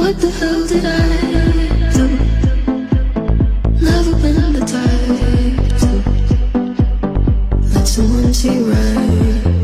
What the hell did I do? Never been the type to let someone see right